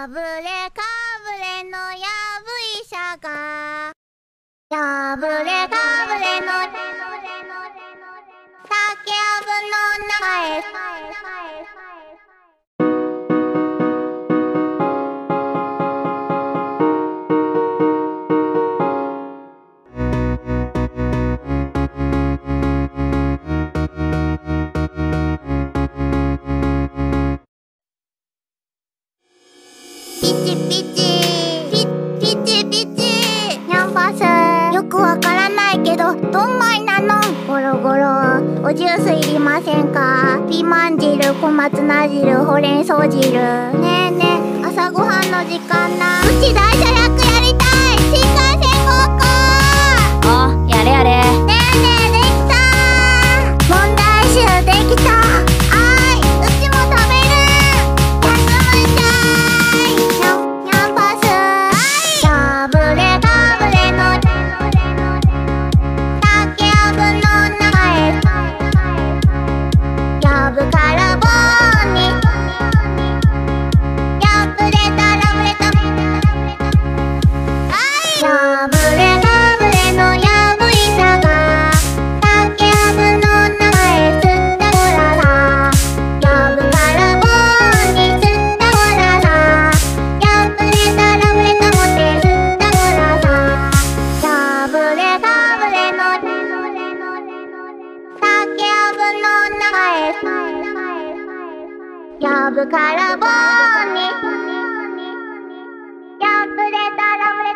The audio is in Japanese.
ぶれかぶれのやぶ医者がやぶれかぶれの竹やぶの中へピチピチピチピチキャンパスよくわからないけどどんまいなのゴロゴロおジュースいりませんかピーマン汁小松菜汁ほうれん草汁ねえねえ朝ごはんの時間なうち大車役やりたい新幹線ごっこあ、やれやれ。 ねえねえできた問題集できたあーいうちも食べる休むんじゃいキャンパスやぶれかぶれの竹やぶの中へやぶから棒にやぶれたらぶれたやぶれかぶれのやぶ医者が竹やぶの中へ吸ったごららやぶから棒に吸ったごららやぶれたらぶれたもて吸ったごららやぶれかぶれの竹やぶの中へやぶから棒にやぶれたらぶれた